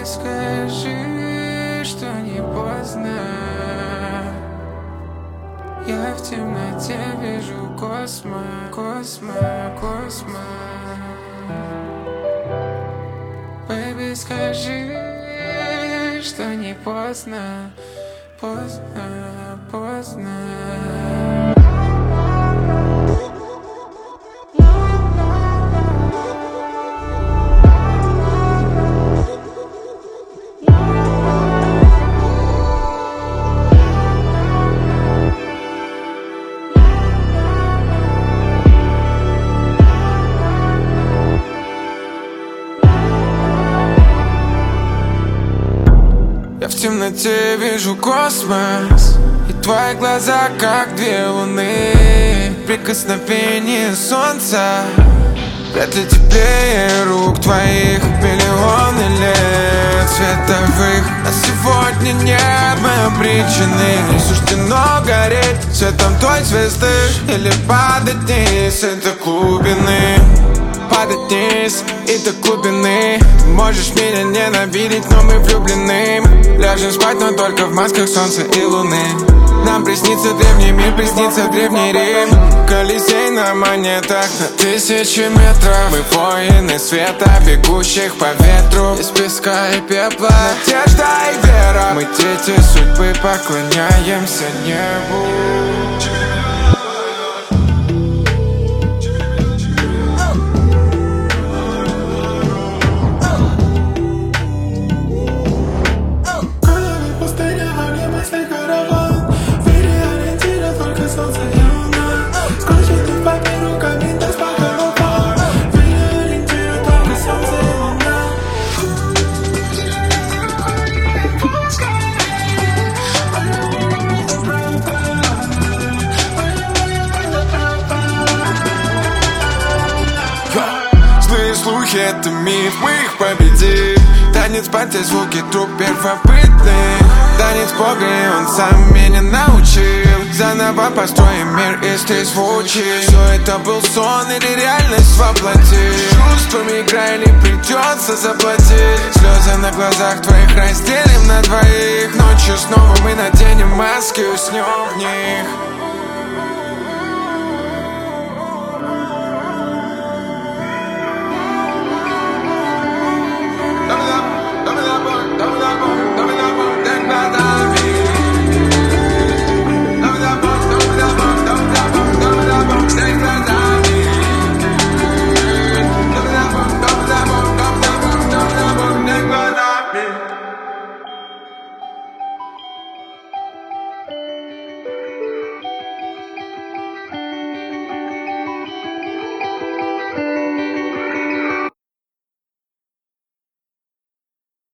скажи, что не поздно. Я в темноте вижу космос, Baby, скажи, что не поздно. Я в темноте вижу космос, и твои глаза как две луны. Прикосновение солнца вряд ли теплее рук твоих. Миллионы лет световых, а сегодня нет, мы обречены. Не суждено гореть светом той звезды или падать вниз этой глубины. Падать вниз и до глубины. Ты можешь меня ненавидеть, но мы влюблены. Ляжем спать, но только в масках солнца и луны. Нам приснится древний мир, приснится древний Рим. Колизей на монетах на 1000 метров. Мы воины света, бегущих по ветру. Из песка и пепла надежда и вера. Мы дети судьбы, поклоняемся небу. Злые слухи — это миф, мы их победим. Танец под те звуки труб первобытных. Танец Бога, и он сам меня научил. Заново построим мир из трезвучий. Все это был сон или реальность воплоти. Чувствами играй, не придется заплатить. Слезы на глазах твоих разделим на двоих. Ночью снова мы наденем маски, уснем в них.